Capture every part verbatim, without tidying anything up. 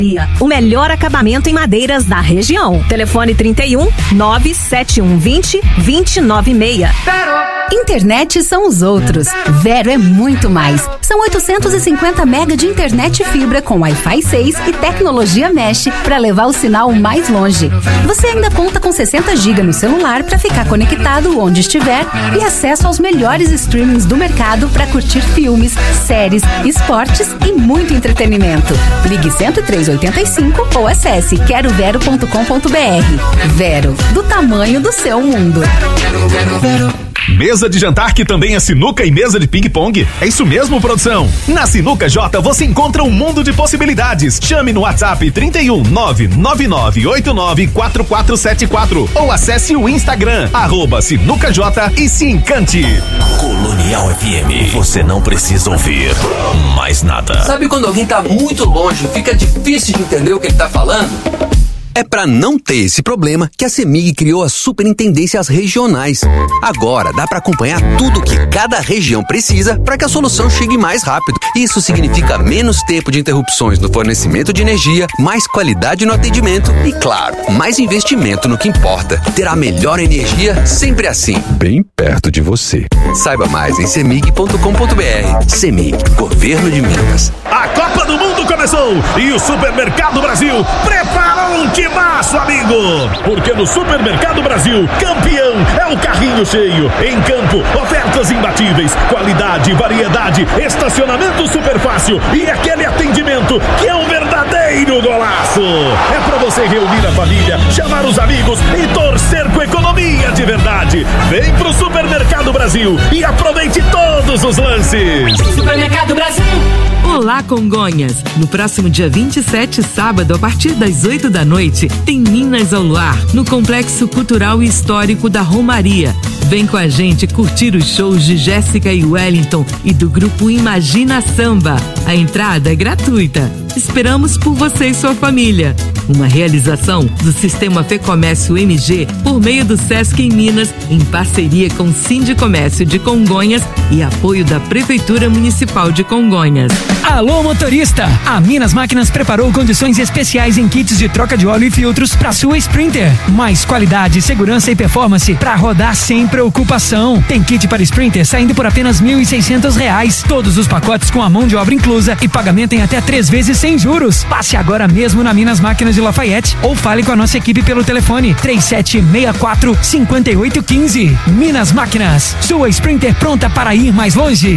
O melhor acabamento em madeiras da região. Telefone trinta e um, nove sete um vinte, vinte nove seis. Internet são os outros. Vero é muito mais. São oitocentos e cinquenta mega de internet fibra com Wi-Fi seis e tecnologia Mesh para levar o sinal mais longe. Você ainda conta com sessenta gigas no celular para ficar conectado onde estiver e acesso aos melhores streamings do mercado para curtir filmes, séries, esportes e muito entretenimento. Ligue cento e três oitenta e cinco ou acesse quero vero ponto com ponto br. Vero, do tamanho do seu mundo. Mesa de jantar que também é sinuca e mesa de ping-pong? É isso mesmo, produção? Na Sinuca J você encontra um mundo de possibilidades. Chame no WhatsApp trinta e um, nove nove nove oito nove quatro quatro sete quatro ou acesse o Instagram, arroba Sinuca J e se encante. Colonial F M, você não precisa ouvir mais nada. Sabe quando alguém tá muito longe, fica difícil de entender o que ele tá falando? É para não ter esse problema que a CEMIG criou as superintendências regionais. Agora dá para acompanhar tudo que cada região precisa para que a solução chegue mais rápido. Isso significa menos tempo de interrupções no fornecimento de energia, mais qualidade no atendimento e, claro, mais investimento no que importa. Ter a melhor energia sempre assim, bem perto de você. Saiba mais em cemig ponto com ponto br. CEMIG, Governo de Minas. A Copa do Mundo começou e o Supermercado Brasil preparou um timaço, amigo! Porque no Supermercado Brasil, campeão é o carrinho cheio. Em campo, ofertas imbatíveis, qualidade, variedade, estacionamento super fácil e aquele atendimento que é um verdadeiro golaço. É pra você reunir a família, chamar os amigos e torcer com economia de verdade. Vem pro Supermercado Brasil e aproveite todos os lances. Supermercado Brasil. Olá, Congonhas! No próximo dia vinte e sete, sábado, a partir das oito da noite, tem Minas ao Luar, no Complexo Cultural e Histórico da Romaria. Vem com a gente curtir os shows de Jéssica e Wellington e do grupo Imagina Samba. A entrada é gratuita. Esperamos por você e sua família. Uma realização do Sistema Fecomércio M G por meio do Sesc em Minas, em parceria com o Sindicomércio de Congonhas e apoio da Prefeitura Municipal de Congonhas. Alô, motorista! A Minas Máquinas preparou condições especiais em kits de troca de óleo e filtros para sua Sprinter. Mais qualidade, segurança e performance para rodar sem preocupação. Tem kit para Sprinter saindo por apenas mil e seiscentos reais. Todos os pacotes com a mão de obra inclusa e pagamento em até três vezes sem juros. Passe agora mesmo na Minas Máquinas de Lafayette ou fale com a nossa equipe pelo telefone três sete seis quatro, cinco oito um cinco. Minas Máquinas, sua Sprinter pronta para ir mais longe.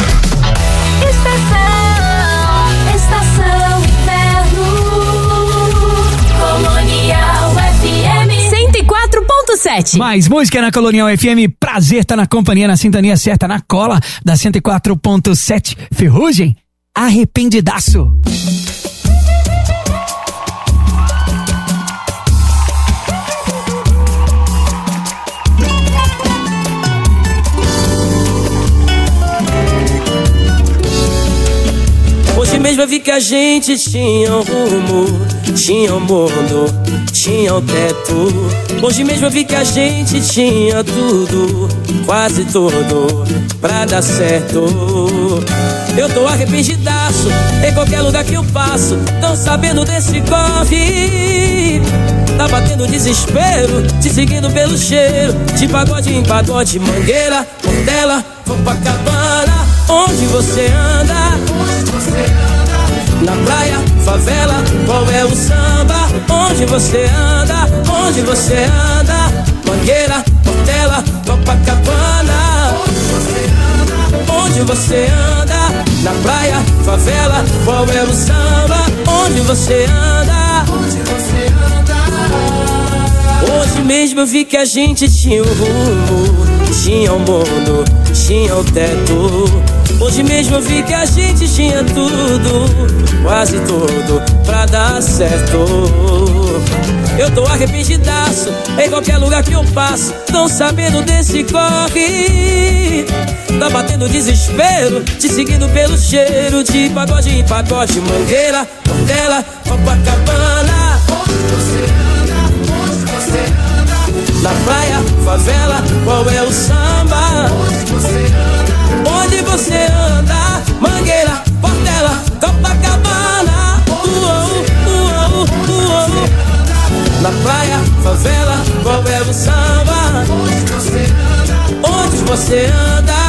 Estação, estação inverno, Colonial F M cento e quatro ponto sete. Mais música na Colonial F M, prazer tá na companhia, na sintonia certa, na cola da cento e quatro ponto sete. Ferrugem, arrependidaço. Hoje mesmo eu vi que a gente tinha um rumo, tinha um mundo, tinha um teto. Hoje mesmo eu vi que a gente tinha tudo, quase tudo, pra dar certo. Eu tô arrependidaço, em qualquer lugar que eu passo, tão sabendo desse corre. Tá batendo desespero, te seguindo pelo cheiro, de pagode em pagode, Mangueira, Portela, Copacabana. Onde você anda? Onde você anda? Na praia, favela, qual é o samba? Onde você anda? Onde você anda? Mangueira, Portela, Copacabana. Onde você anda? Onde você anda? Na praia, favela, qual é o samba? Onde você anda? Onde você anda? Hoje mesmo eu vi que a gente tinha um rumo, tinha um mundo, tinha um teto. Hoje mesmo eu vi que a gente tinha tudo, quase tudo, pra dar certo. Eu tô arrependidaço, em qualquer lugar que eu passo, tão sabendo desse corre. Tá batendo desespero, te seguindo pelo cheiro, de pagode em pagode, Mangueira, Portela, Copacabana. Onde você anda? Onde você anda? Na praia, favela, qual é o samba? Onde você anda? Onde você anda? Mangueira, Portela, Copacabana. Uh, uh, uh. favela, qual é o samba? Onde você anda? Onde você anda?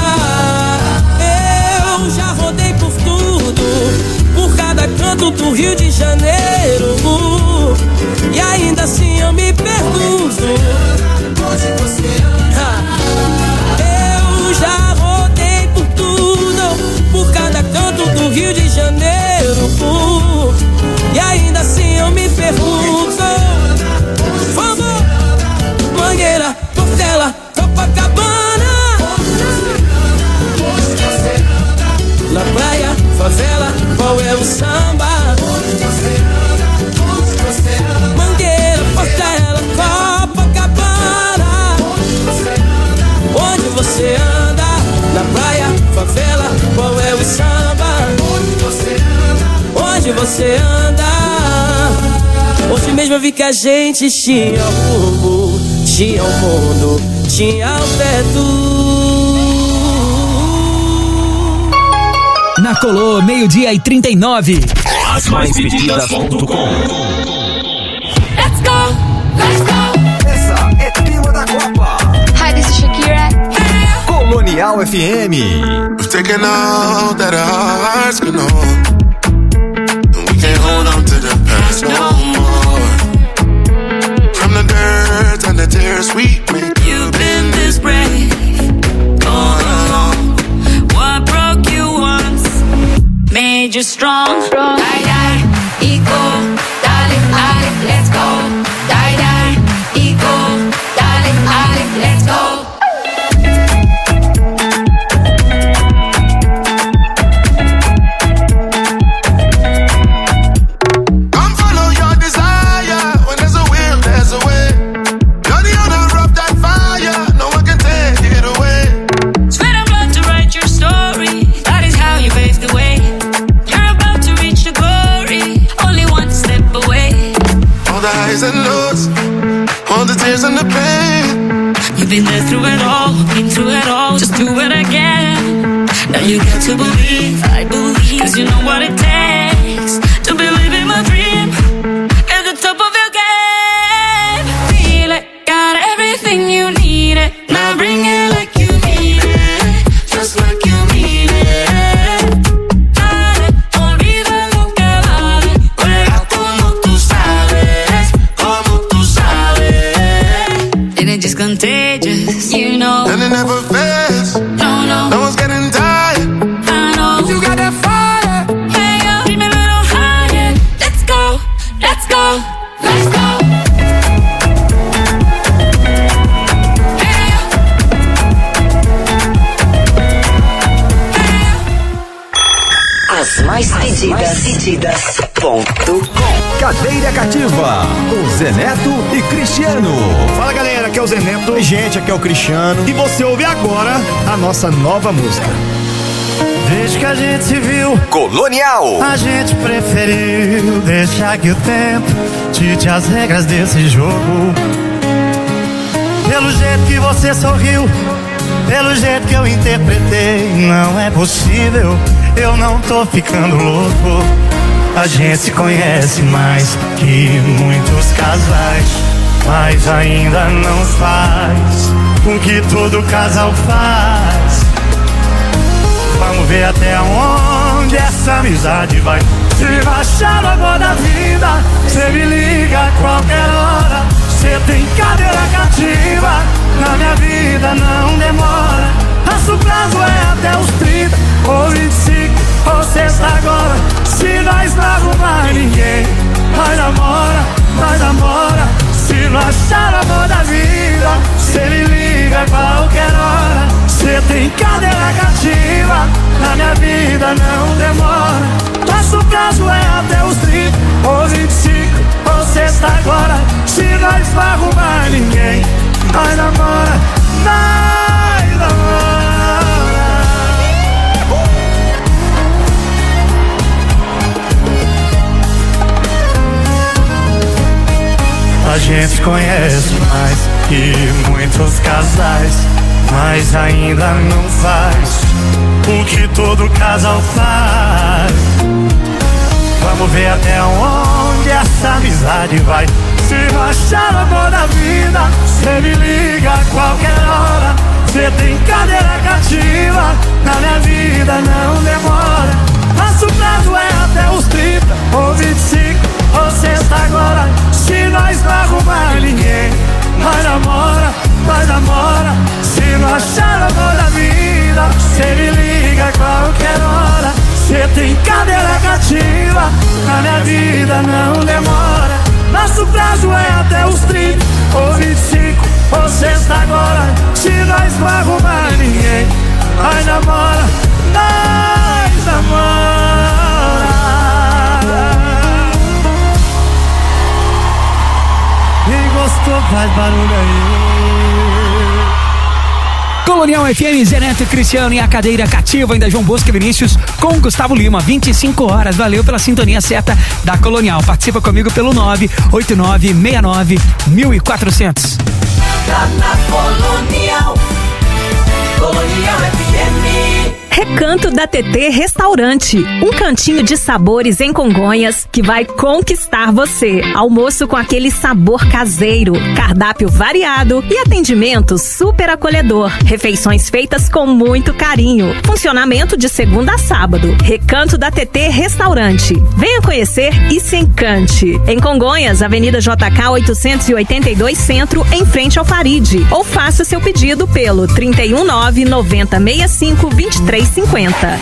Eu já rodei por tudo, por cada canto do Rio de Janeiro, e ainda assim eu me pergunto, onde você anda? Eu já rodei por tudo, por cada canto do Rio de Janeiro, e ainda assim eu me pergunto, vamos! Mangueira, Portela, Copacabana, na praia, favela, qual é o samba? Mangueira, Portela, Copacabana, onde você anda? Na praia, favela, qual é o samba? Onde você anda? Hoje mesmo eu vi que a gente tinha rumo, tinha o mundo, tinha o teto. Na Colô, meio-dia e trinta e nove. As mais pedidas ponto com. Let's go, let's go. Essa é tema da Copa. Hi, this is Shakira. Colonial F M. We've taken all that our hearts can hold. Can't hold on to the past no more. From the dirt and the tears we made. You've been this brave all along. What broke you once made you strong. Die, die, ego, darling, darling, let's go. Die, die, ego, darling, darling, let's go. And lows, all the tears and the pain. You've been there through it all, been through it all, just do it again. Now you got to believe, I believe, cause you know what it takes to believe in my dream. At the top of your game, feel it, got everything you need it. Now bring it like you need it, just like you need it. Dale, olvida lo que vale, juega como tú sabes. Just contagious, you know. And it never fails. No, no. No one's getting tired. I know. You got that fire. Hey, yo, keep me a little higher. Let's go, let's go, let's go. Hey, yo. As mais pedidas, pedidas ponto com. Cadeira Cativa, com Zé Neto e Cristiano. Fala galera, aqui é o Zé Neto. E gente, aqui é o Cristiano. E você ouve agora a nossa nova música. Desde que a gente se viu, Colonial, a gente preferiu deixar que o tempo dite as regras desse jogo. Pelo jeito que você sorriu, pelo jeito que eu interpretei, não é possível, eu não tô ficando louco. A gente se conhece mais que muitos casais, mas ainda não faz o que todo casal faz. Vamos ver até onde essa amizade vai. Se baixar a água da vida, cê me liga a qualquer hora. Cê tem cadeira cativa, na minha vida não demora. Nosso prazo é até os trinta, ou vinte e cinco, ou sexta agora. Se nós não arrumar ninguém, nós namora, nós namora. Se não achar a amor da vida, cê me liga a qualquer hora. Cê tem cadeira cativa, na minha vida não demora. Nosso prazo é até os trinta, ou vinte e cinco, ou sexta agora. Se nós não arrumar ninguém, nós namora, nós namora. A gente conhece mais que muitos casais, mas ainda não faz o que todo casal faz. Vamos ver até onde essa amizade vai. Se não achar o amor da vida, cê me liga a qualquer hora. Cê tem cadeira cativa, na minha vida não demora. Nosso prazo é até os trinta ou vinte e cinco ou sexta agora. Se nós não arrumar ninguém, nós namora, nós namora. Se não achar o amor da vida, cê me liga a qualquer hora. Cê tem cadeira cativa, na minha vida não demora. Nosso prazo é até os trinta ou vinte e cinco ou sexta agora. Se nós não arrumar ninguém, nós namora, nós namora. Quem gostou faz barulho aí. Colonial F M, Zé Neto e Cristiano e a cadeira cativa, ainda João Bosco e Vinícius com Gustavo Lima, vinte e cinco horas. Valeu pela sintonia certa da Colonial. Participa comigo pelo nove oito nove seis nove mil e quatrocentos. Tá na Colonial, Colonial F M. Recanto da T T Restaurante, um cantinho de sabores em Congonhas que vai conquistar você. Almoço com aquele sabor caseiro, cardápio variado e atendimento super acolhedor. Refeições feitas com muito carinho. Funcionamento de segunda a sábado. Recanto da T T Restaurante. Venha conhecer e se encante. Em Congonhas, Avenida J K oitocentos e oitenta e dois Centro, em frente ao Faride. Ou faça seu pedido pelo trinta e um nove noventa sessenta e cinco vinte e três cinquenta.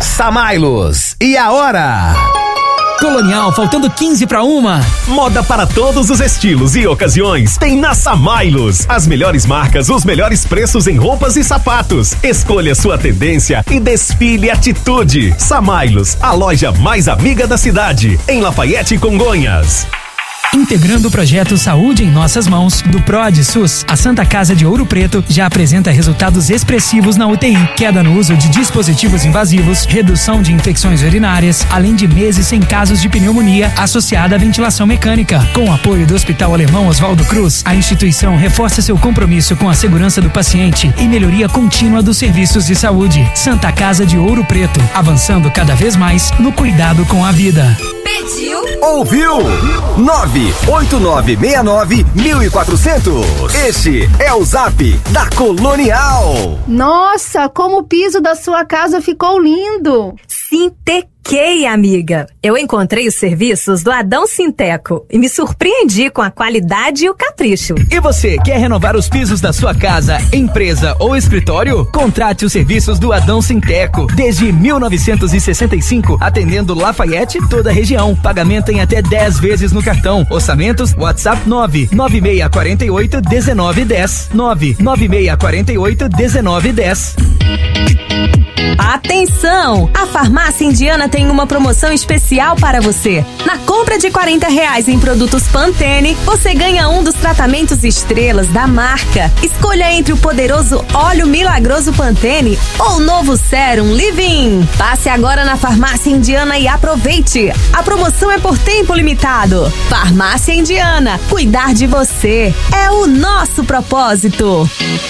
Samailos, e a hora? Colonial, faltando quinze para uma. Moda para todos os estilos e ocasiões tem na Samailos. As melhores marcas, os melhores preços em roupas e sapatos. Escolha sua tendência e desfile atitude. Samailos, a loja mais amiga da cidade, em Lafayette, Congonhas. Integrando o projeto Saúde em Nossas Mãos, do PROD SUS, a Santa Casa de Ouro Preto já apresenta resultados expressivos na U T I, queda no uso de dispositivos invasivos, redução de infecções urinárias, além de meses sem casos de pneumonia associada à ventilação mecânica. Com o apoio do Hospital Alemão Oswaldo Cruz, a instituição reforça seu compromisso com a segurança do paciente e melhoria contínua dos serviços de saúde. Santa Casa de Ouro Preto, avançando cada vez mais no cuidado com a vida. Pediu? Ouviu? nove oito nove seis nove mil e quatrocentos. Este é o Zap da Colonial. Nossa, como o piso da sua casa ficou lindo. Sintequei, amiga. Eu encontrei os serviços do Adão Sinteco e me surpreendi com a qualidade e o capricho. E você, quer renovar os pisos da sua casa, empresa ou escritório? Contrate os serviços do Adão Sinteco. Desde mil novecentos e sessenta e cinco, atendendo Lafayette e toda a região. Pagamento em até dez vezes no cartão. Orçamentos, WhatsApp nove nove seis quatro oito um nove um zero. nove nove seis quatro oito um nove um zero. Atenção! A Farmácia Indiana tem uma promoção especial para você. Na compra de quarenta reais em produtos Pantene, você ganha um dos tratamentos estrelas da marca. Escolha entre o poderoso óleo milagroso Pantene ou o novo sérum Livin. Passe agora na Farmácia Indiana e aproveite. A promoção é por tempo limitado. Farmácia Indiana, cuidar de você é o nosso propósito.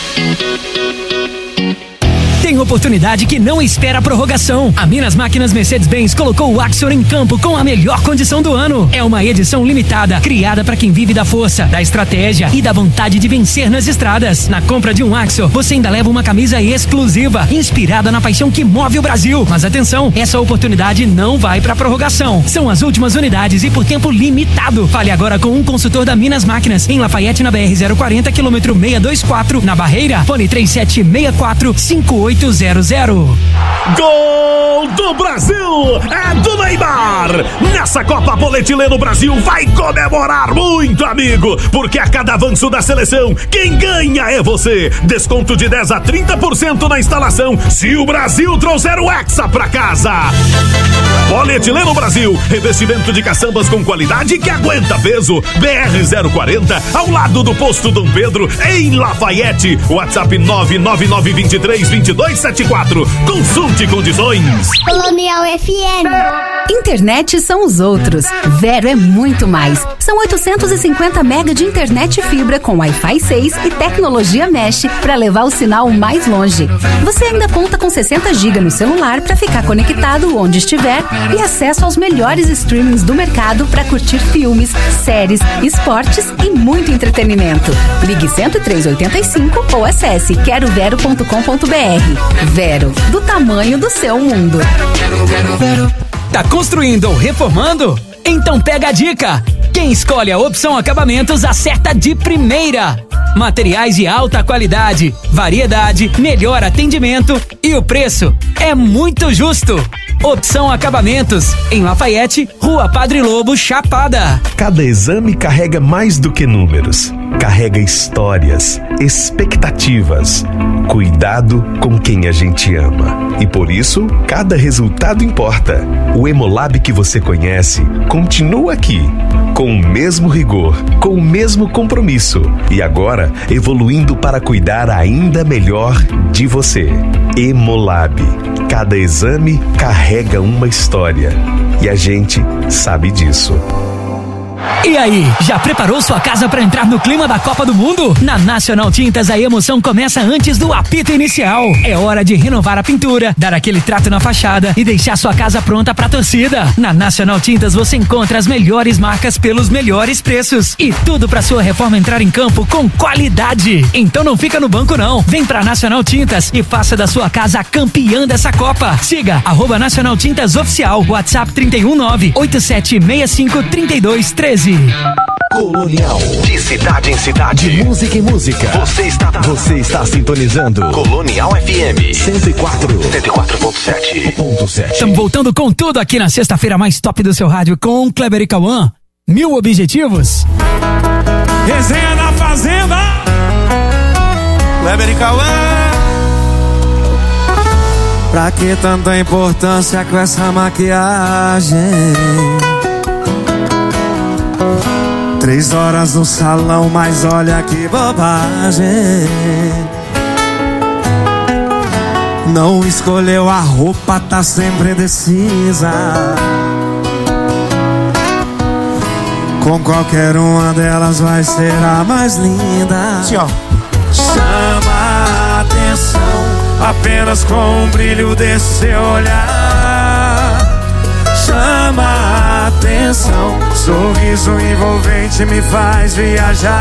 Tem oportunidade que não espera a prorrogação. A Minas Máquinas Mercedes-Benz colocou o Axor em campo com a melhor condição do ano. É uma edição limitada, criada para quem vive da força, da estratégia e da vontade de vencer nas estradas. Na compra de um Axor, você ainda leva uma camisa exclusiva, inspirada na paixão que move o Brasil. Mas atenção, essa oportunidade não vai para prorrogação. São as últimas unidades e por tempo limitado. Fale agora com um consultor da Minas Máquinas, em Lafayette, na B R zero quarenta, quilômetro seiscentos e vinte e quatro, na Barreira. Fone três sete seis quatro cinco oito zero zero. Gol do Brasil é do Neymar. Nessa Copa Polietileno Brasil vai comemorar muito, amigo, porque a cada avanço da seleção, quem ganha é você. Desconto de dez a trinta por cento na instalação se o Brasil trouxer o Hexa pra casa. Polietileno Brasil, revestimento de caçambas com qualidade que aguenta peso. B R zero quarenta, ao lado do posto Dom Pedro, em Lafayette. WhatsApp nove nove nove dois três dois dois sete quatro. Consulte condições. Colonial F M. Internet são os outros. Vero é muito mais. São oitocentos e cinquenta mega de internet fibra com Wi-Fi seis e tecnologia Mesh para levar o sinal mais longe. Você ainda conta com sessenta gigas no celular para ficar conectado onde estiver e acesso aos melhores streamings do mercado para curtir filmes, séries, esportes e muito entretenimento. Ligue cento e três oitenta e cinco ou acesse quero vero ponto com ponto br. Vero, do tamanho do seu mundo. Tá construindo ou reformando? Então pega a dica! Quem escolhe a Opção Acabamentos acerta de primeira! Materiais de alta qualidade, variedade, melhor atendimento e o preço é muito justo! Opção Acabamentos, em Lafayette, Rua Padre Lobo, Chapada. Cada exame carrega mais do que números. Carrega histórias, expectativas, cuidado com quem a gente ama. E por isso, cada resultado importa. O Hemolab que você conhece continua aqui, com o mesmo rigor, com o mesmo compromisso e agora evoluindo para cuidar ainda melhor de você. Hemolab. Cada exame carrega uma história e a gente sabe disso. E aí, já preparou sua casa para entrar no clima da Copa do Mundo? Na Nacional Tintas a emoção começa antes do apito inicial. É hora de renovar a pintura, dar aquele trato na fachada e deixar sua casa pronta pra torcida. Na Nacional Tintas você encontra as melhores marcas pelos melhores preços e tudo pra sua reforma entrar em campo com qualidade. Então não fica no banco não. Vem pra Nacional Tintas e faça da sua casa a campeã dessa Copa. Siga arroba Nacional Tintas Oficial, WhatsApp trinta e um nove oito sete seis cinco três dois um três. Colonial. De cidade em cidade. De música em música. Você está, você está sintonizando Colonial F M cento e quatro. cento e quatro ponto sete. Estamos voltando com tudo aqui na sexta-feira mais top do seu rádio com Kleber e Cauã. Mil objetivos. Resenha na Fazenda. Kleber e Cauã. Pra que tanta importância com essa maquiagem? Três horas no salão, mas olha que bobagem. Não escolheu a roupa, tá sempre indecisa. Com qualquer uma delas vai ser a mais linda. Sim, ó. Chama a atenção apenas com o brilho desse seu olhar. Chama a atenção, sorriso envolvente me faz viajar.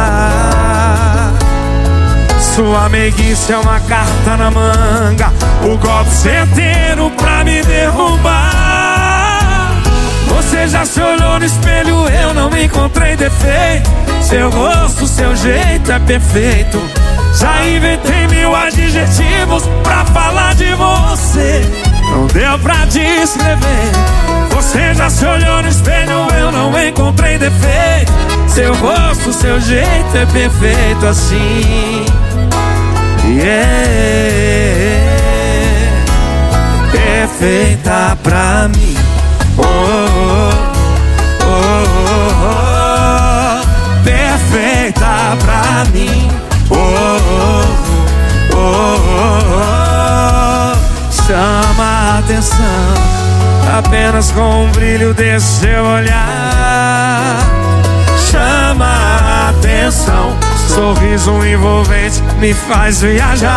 Sua meiguice é uma carta na manga, o golpe certeiro pra me derrubar. Você já se olhou no espelho, eu não encontrei defeito. Seu rosto, seu jeito é perfeito. Já inventei mil adjetivos pra falar de você. Não deu pra descrever. Você já se olhou no espelho, eu não encontrei defeito. Seu rosto, seu jeito é perfeito assim. Yeah. Perfeita pra mim. Oh, oh, oh, oh. Perfeita pra mim. Oh, oh, oh, oh. Chama a atenção apenas com o brilho desse seu olhar. Chama a atenção, sorriso envolvente me faz viajar.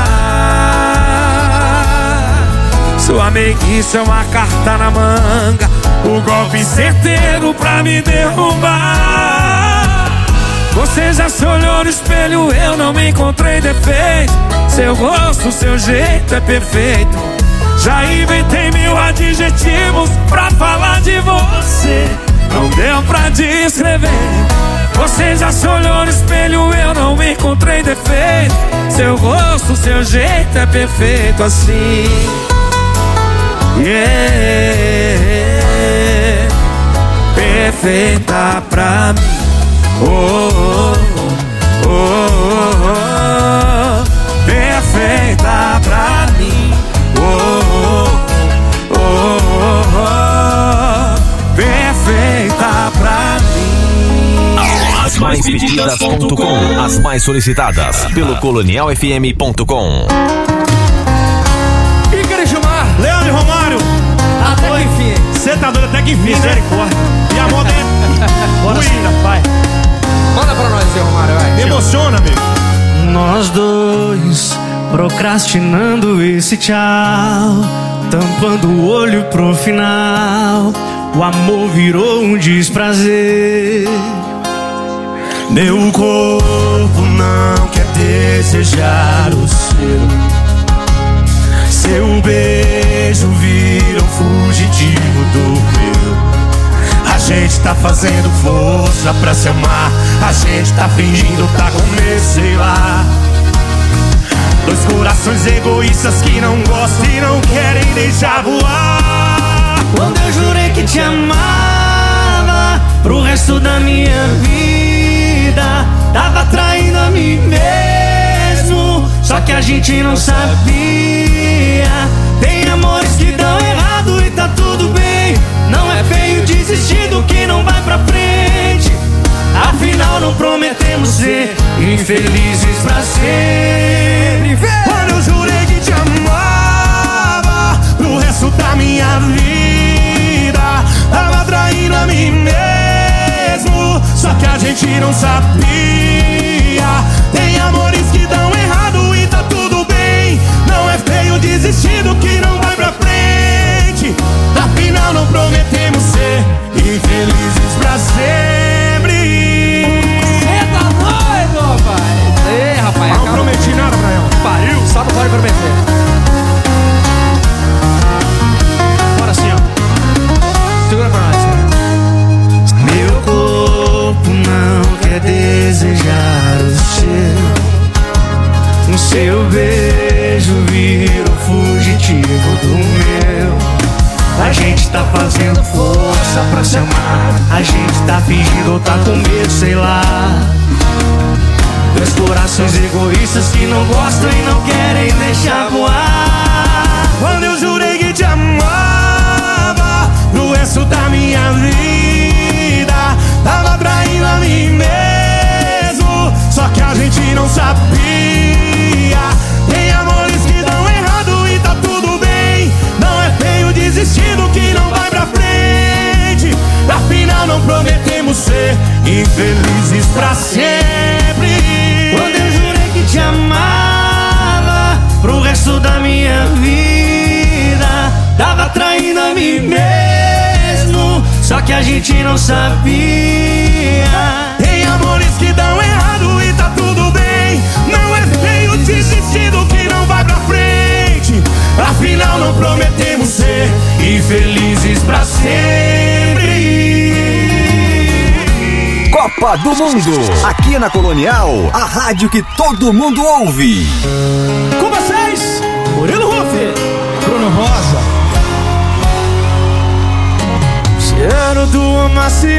Sua meiguice é uma carta na manga, o golpe certeiro pra me derrubar. Você já se olhou no espelho, eu não encontrei defeito. Seu rosto, seu jeito é perfeito. Já inventei mil adjetivos pra falar de você. Não deu pra descrever. Você já se olhou no espelho, eu não encontrei defeito. Seu rosto, seu jeito é perfeito assim. Yeah. Perfeita pra mim. Oh, oh, oh, oh, oh. Perfeita pra mim. Oh, oh, oh, oh, oh. Perfeita pra mim. As mais pedidas ponto com. As mais solicitadas pelo colonial f m ponto com. Igor e Gilmar, Leandro e Romário. Até que enfim. Você tá doido até que enfim, misericórdia. E a moda é... Bora, Cida, vai. Manda pra nós, Zé Romário, vai. Emociona, amigo. Nós dois procrastinando esse tchau, tampando o olho pro final. O amor virou um desprazer. Meu corpo não quer desejar o seu. Seu beijo vira um fugitivo do meu. A gente tá fazendo força pra se amar. A gente tá fingindo tá com medo, sei lá. Dois corações egoístas que não gostam e não querem deixar voar. Quando eu jurei que te amava pro resto da minha vida, tava traindo a mim mesmo, só que a gente não sabia. Tem amores que dão errado e tá tudo bem. Não é feio desistir do que não vai pra frente. Afinal não prometemos ser infelizes pra sempre. Quando eu jurei que te amava pro resto da minha vida, tava traindo a mim mesmo, só que a gente não sabia. Tem amores que dão errado e tá tudo bem. Não é feio desistir do que não vai pra frente. Afinal não prometemos ser infelizes pra sempre. Cê tá doido, pai? Ei, rapaz, não acaba... prometi nada pra ela. Pariu, só não pode prometer. Bora assim, ó. Segura pra nós. Meu corpo não quer desejar o seu. O seu beijo vira o fugitivo do meu. A gente tá fazendo força pra se amar. A gente tá fingindo ou tá com medo, sei lá. Dois corações egoístas que não gostam e não querem deixar voar. Quando eu jurei que te amava pro resto da minha vida, tava traindo a mim mesmo, só que a gente não sabia. Tem amores que dão errado e tá tudo bem. Não é feio desistir do que não vai pra frente. Afinal não prometemos ser infelizes pra sempre. Quando eu jurei que te amava pro resto da minha vida, tava traindo a mim mesmo, só que a gente não sabia. Tem amores que dão errado e tá tudo bem. Não é feio desistir do que não vai pra frente. Afinal não prometemos ser infelizes pra sempre. Copa do Mundo, aqui na Colonial, a rádio que todo mundo ouve. Com vocês, Murilo Rufi, Bruno Rosa. Cheiro do amaciante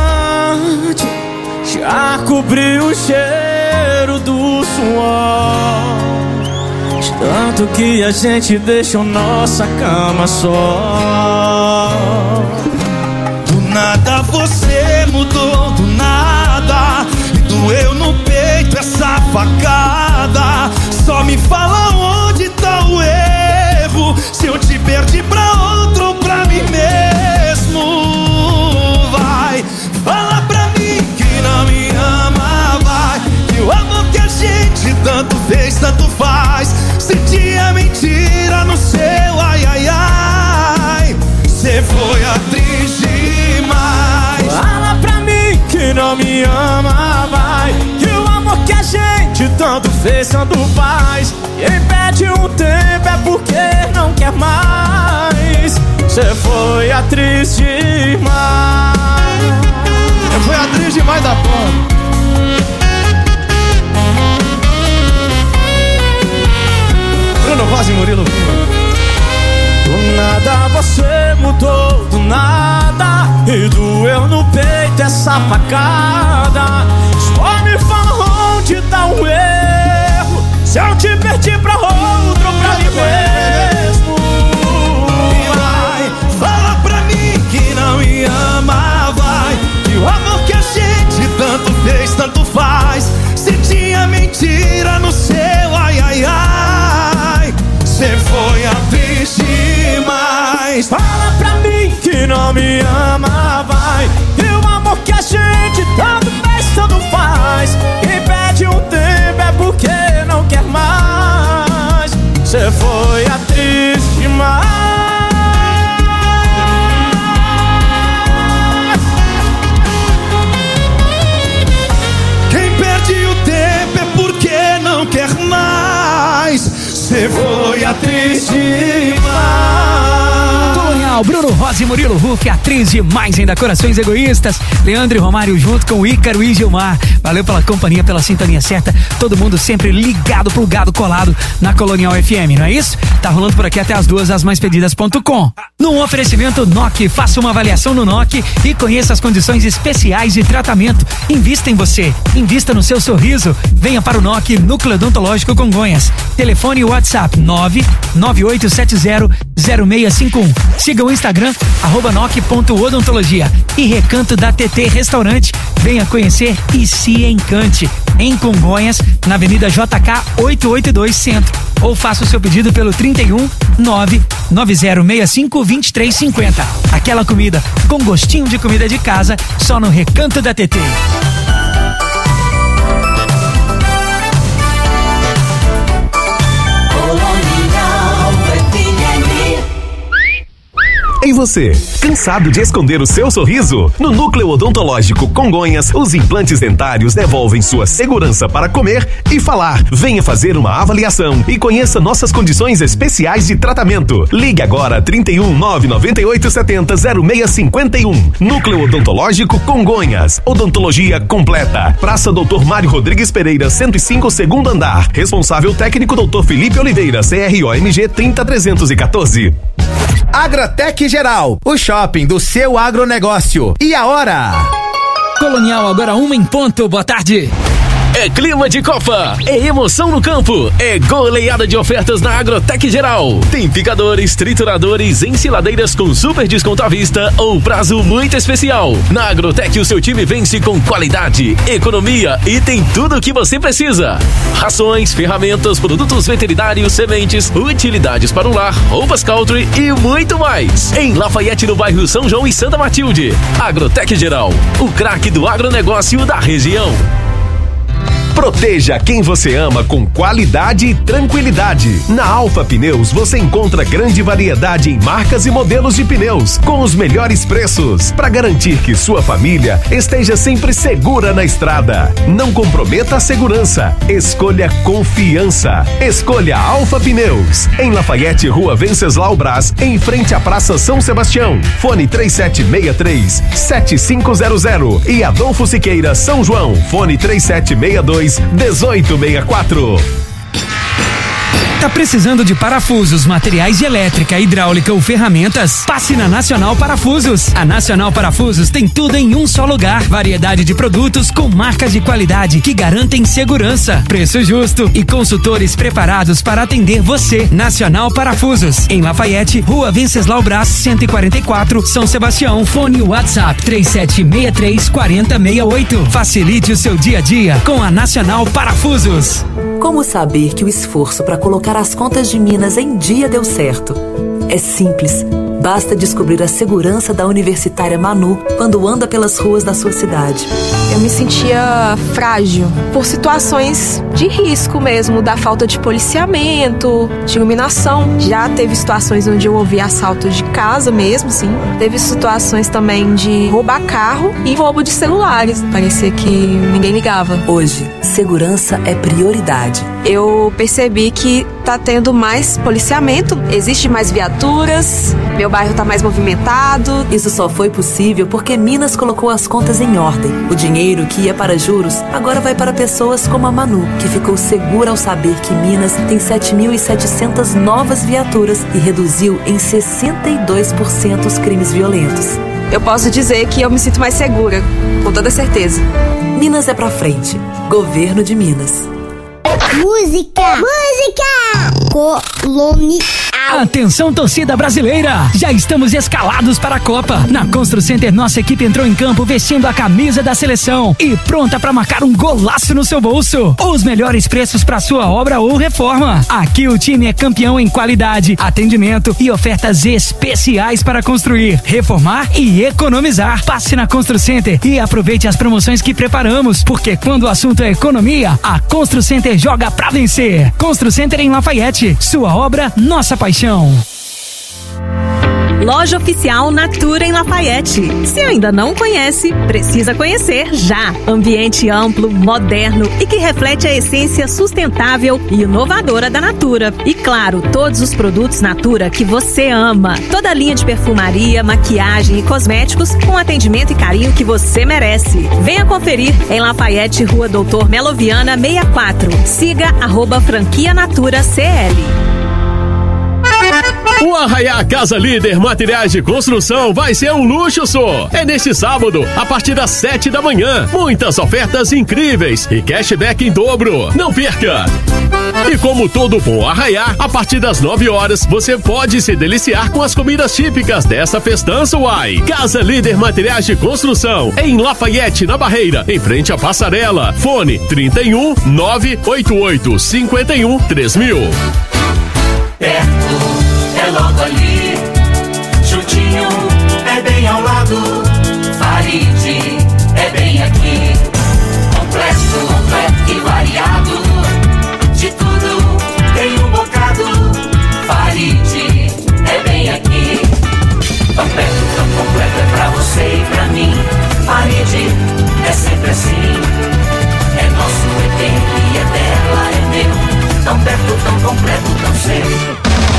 já cobriu o cheiro do suor, de tanto que a gente deixou nossa cama só. Do nada você mudou, do nada, e doeu no peito essa facada. Só me fala onde tá o erro, se eu te perdi pra outro ou pra mim mesmo. Vai, fala pra mim que não me ama, vai, que o amor que a gente tanto fez, tanto faz. Senti a mentira no seu ai, ai, ai. Cê foi atriz demais. Fala pra mim que não me ama, vai, que o amor que a gente tanto fez, tanto faz. Quem pede um tempo é porque não quer mais. Cê foi atriz demais. Eu fui atriz demais da porra. Bruno Rosa e Murilo. Do nada você mudou, do nada, e doeu no peito essa facada. Só me fala onde tá o erro, se eu te perdi pra outro ou pra mim mesmo. Vai, fala pra mim que não me ama, vai, que o amor que a gente tanto fez, tanto faz. Se tinha mentira no seu ai, ai, ai. Cê foi atriz demais. Fala pra mim que não atriz demais. Colonial, Bruno Rosa e Murilo Huck, atriz demais em Da Corações Egoístas. Leandro e Romário junto com Ícaro e Gilmar. Valeu pela companhia, pela sintonia certa. Todo mundo sempre ligado, plugado, colado na Colonial F M, não é isso? Tá rolando por aqui até as duas, as mais pedidas ponto com. No oferecimento N O C, faça uma avaliação no N O C e conheça as condições especiais de tratamento. Invista em você, invista no seu sorriso. Venha para o N O C, Núcleo Odontológico Congonhas. Telefone e WhatsApp nove nove oito sete zero zero seis cinco um. Siga o Instagram, arroba noc ponto odontologia. E Recanto da T T Restaurante. Venha conhecer e se encante. Em Congonhas, na Avenida J K oitocentos e oitenta e dois Centro. Ou faça o seu pedido pelo trinta e um nove nove zero seis cinco dois três cinco zero. Aquela comida com gostinho de comida de casa, só no Recanto da T T. E você, cansado de esconder o seu sorriso? No Núcleo Odontológico Congonhas, os implantes dentários devolvem sua segurança para comer e falar. Venha fazer uma avaliação e conheça nossas condições especiais de tratamento. Ligue agora trinta e um nove nove oito sete zero zero seis cinco um. Núcleo Odontológico Congonhas. Odontologia completa. Praça doutor Mário Rodrigues Pereira, cento e cinco, segundo andar. Responsável técnico doutor Felipe Oliveira, C R O M G trinta trezentos e quatorze. Agratec Geral, o shopping do seu agronegócio. E a hora? Colonial, agora uma em ponto. Boa tarde. É clima de Copa, é emoção no campo, é goleada de ofertas na Agrotec Geral. Tem picadores, trituradores, ensiladeiras com super desconto à vista ou prazo muito especial. Na Agrotec o seu time vence com qualidade, economia e tem tudo o que você precisa. Rações, ferramentas, produtos veterinários, sementes, utilidades para o lar, roupas country e muito mais. Em Lafayette, no bairro São João e Santa Matilde. Agrotec Geral, o craque do agronegócio da região. Proteja quem você ama com qualidade e tranquilidade. Na Alfa Pneus você encontra grande variedade em marcas e modelos de pneus com os melhores preços para garantir que sua família esteja sempre segura na estrada. Não comprometa a segurança. Escolha confiança. Escolha Alfa Pneus. Em Lafayette, Rua Venceslau Brás, em frente à Praça São Sebastião. Fone três sete seis três sete cinco zero zero e Adolfo Siqueira, São João. Fone três sete seis dois dezoito sessenta e quatro. Tá precisando de parafusos, materiais de elétrica, hidráulica ou ferramentas? Passe na Nacional Parafusos. A Nacional Parafusos tem tudo em um só lugar. Variedade de produtos com marcas de qualidade que garantem segurança, preço justo e consultores preparados para atender você. Nacional Parafusos. Em Lafayette, Rua Venceslau Brás, cento e quarenta e quatro, São Sebastião. Fone WhatsApp três sete seis três quatro zero seis oito. Facilite o seu dia a dia com a Nacional Parafusos. Como saber que o esforço para colocar as contas de Minas em dia deu certo? É simples. Basta descobrir a segurança da Universitária Manu quando anda pelas ruas da sua cidade. Eu me sentia frágil por situações de risco mesmo, da falta de policiamento, de iluminação. Já teve situações onde eu ouvi assalto de casa mesmo, sim. Teve situações também de roubar carro e roubo de celulares. Parecia que ninguém ligava. Hoje, segurança é prioridade. Eu percebi que tá tendo mais policiamento, existe mais viaturas, meu bairro tá mais movimentado. Isso só foi possível porque Minas colocou as contas em ordem. O dinheiro que ia para juros agora vai para pessoas como a Manu, que ficou segura ao saber que Minas tem sete mil e setecentas novas viaturas e reduziu em sessenta e dois por cento os crimes violentos. Eu posso dizer que eu me sinto mais segura, com toda certeza. Minas é pra frente. Governo de Minas. Música! Música! Colonial. Atenção, torcida brasileira! Já estamos escalados para a Copa. Na Constru Center, nossa equipe entrou em campo vestindo a camisa da seleção e pronta para marcar um golaço no seu bolso. Os melhores preços para sua obra ou reforma. Aqui o time é campeão em qualidade, atendimento e ofertas especiais para construir, reformar e economizar. Passe na Constru Center e aproveite as promoções que preparamos, porque quando o assunto é economia, a Constru Center joga pra vencer. Constru Center em Lafayette. Sua obra, nossa paixão. Loja oficial Natura em Lafayette. Se ainda não conhece, precisa conhecer já. Ambiente amplo, moderno e que reflete a essência sustentável e inovadora da Natura. E claro, todos os produtos Natura que você ama. Toda a linha de perfumaria, maquiagem e cosméticos com atendimento e carinho que você merece. Venha conferir em Lafayette, Rua Doutor Meloviana sessenta e quatro. Siga arroba franquia Natura C L. O Arraiá Casa Líder Materiais de Construção vai ser um luxo só. É neste sábado, a partir das sete da manhã. Muitas ofertas incríveis e cashback em dobro. Não perca! E como todo bom Arraiá, a partir das nove horas, você pode se deliciar com as comidas típicas dessa festança uai. Casa Líder Materiais de Construção, em Lafayette, na Barreira, em frente à Passarela. Fone trinta e um, nove oito oito, cinquenta e um, três mil. Perto, é logo ali, juntinho, é bem ao lado. Farid, é bem aqui, completo, completo e variado. De tudo tem um bocado. Farid, é bem aqui, tão perto, tão completo, é pra você e pra mim. Farid, é sempre assim, é nosso, é dele e é dela, é meu. Tão perto, tão completo, tão sempre.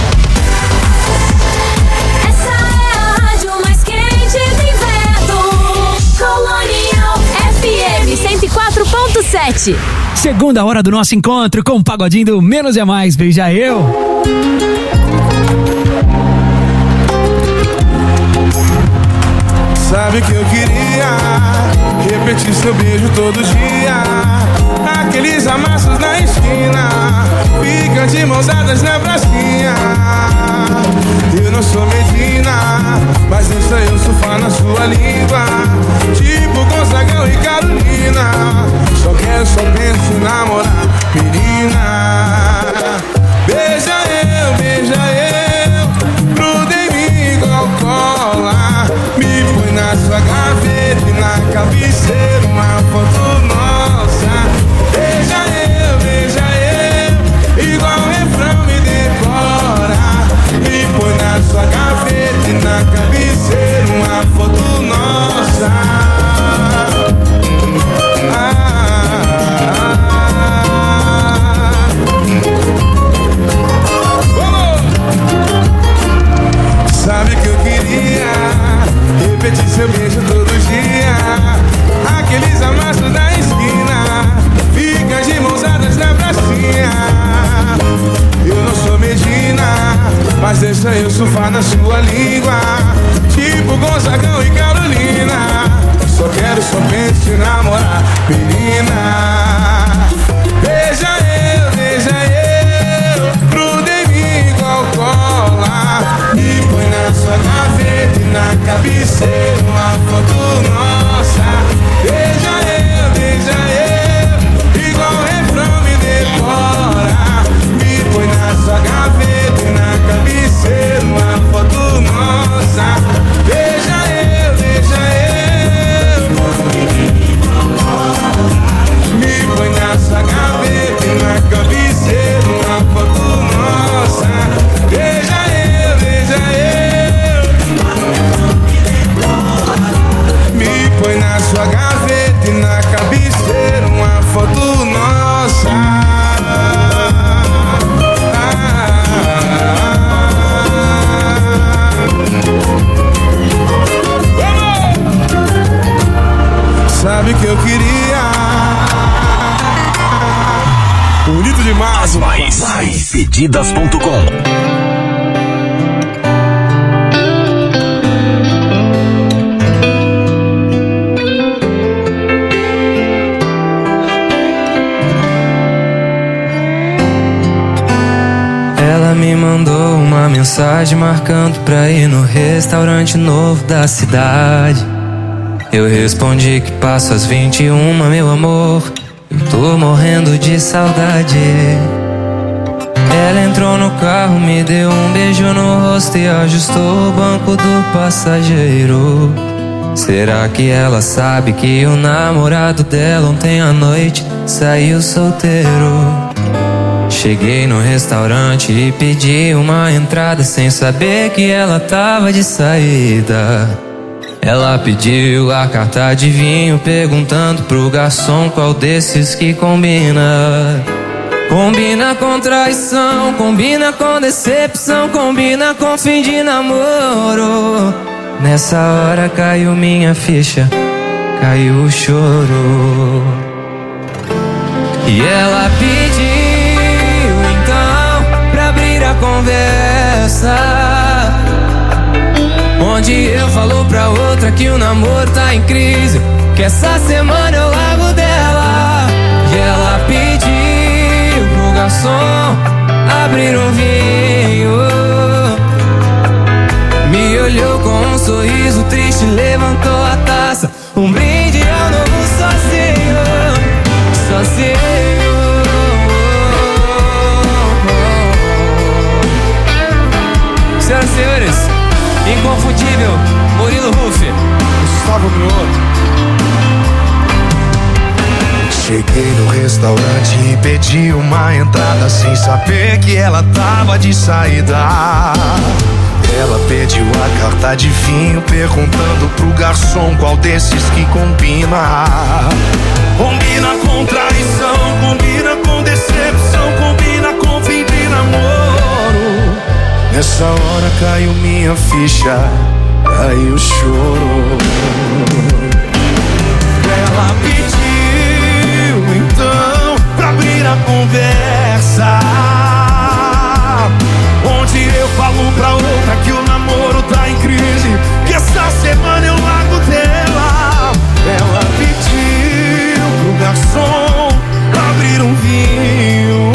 Essa é a rádio mais quente do inverno. Colonial F M cento e quatro ponto sete. Segunda hora do nosso encontro com o pagodinho do Menos é Mais. Beija eu. Sabe que eu queria repetir seu beijo todo dia. Aqueles amassos na esquina, fica de mãos dadas na pracinha. Eu não sou Medina, mas eu sei eu surfar na sua língua, tipo Gonzagão e Carolina. Só quero, só penso em namorar, menina. Beija eu, beija eu, gruda em mim igual cola. Me põe na sua gaveta e na cabeceira uma foto nossa. Beija eu, beija eu, igual o refrão me decora. Me põe na sua gaveta e na cabeceira uma foto nossa. Ah, ah, ah. Sabe que eu queria repetir seu beijo todo dia. Aqueles amassos da esquina, fica de mãos dadas na pracinha. Eu não sou Medina, mas deixa eu surfar na sua língua, tipo Gonzagão e Carolina. Só quero, só penso em namorar, menina. Beija eu, beija eu, gruda em mim igual cola. Me põe na sua gaveta e na cabeceira uma foto nossa. Beija eu, beija eu, igual o refrão me decora. Me põe na sua gaveta e na cabeceira uma foto nossa. Beija eu, beija eu, me põe na sua gaveta e na cabeceira uma foto nossa. Beija eu, beija eu, me põe na sua gaveta e na cabeceira uma foto nossa. Sabe que eu queria bonito demais. As mais, mais pedidas ponto com. Ela me mandou uma mensagem marcando pra ir no restaurante novo da cidade. Eu respondi que passo às vinte e uma, meu amor, eu tô morrendo de saudade. Ela entrou no carro, me deu um beijo no rosto e ajustou o banco do passageiro. Será que ela sabe que o namorado dela ontem à noite saiu solteiro? Cheguei no restaurante e pedi uma entrada sem saber que ela tava de saída. Ela pediu a carta de vinho perguntando pro garçom qual desses que combina. Combina com traição, combina com decepção, combina com fim de namoro. Nessa hora caiu minha ficha, caiu o choro. E ela pediu então pra abrir a conversa, onde eu falo pra outra que o namoro tá em crise, que essa semana eu largo dela. E ela pediu pro garçom abrir um vinho, me olhou com um sorriso triste, levantou a taça, um brinde ao novo sozinho, sozinho. Senhoras e senhores, inconfundível Murilo Huff, Gustavo Mioto. Cheguei no restaurante e pedi uma entrada sem saber que ela tava de saída. Ela pediu a carta de vinho perguntando pro garçom qual desses que combina. Combina com traição, combina com decepção, combina com fim de namoro. Nessa hora caiu minha ficha, caiu o choro. Ela pediu então pra abrir a conversa, onde eu falo pra outra que o namoro tá em crise, que essa semana eu largo dela. Ela pediu pro garçom abrir um vinho,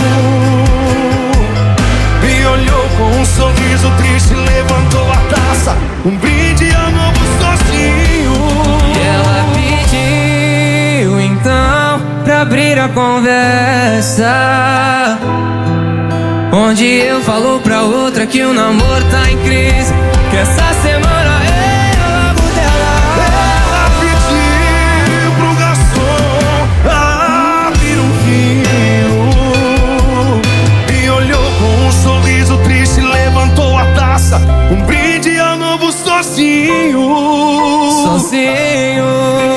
me olhou com um sorriso triste, levantou a taça, um brinde ao novo sozinho. E ela pediu então pra abrir a conversa, onde eu falo pra outra que o namoro tá em crise, que essa semana eu largo dela. Ela pediu pro garçom abrir um vinho, me olhou com um sorriso triste, levantou a taça, um brinde ao novo sozinho. Sozinho.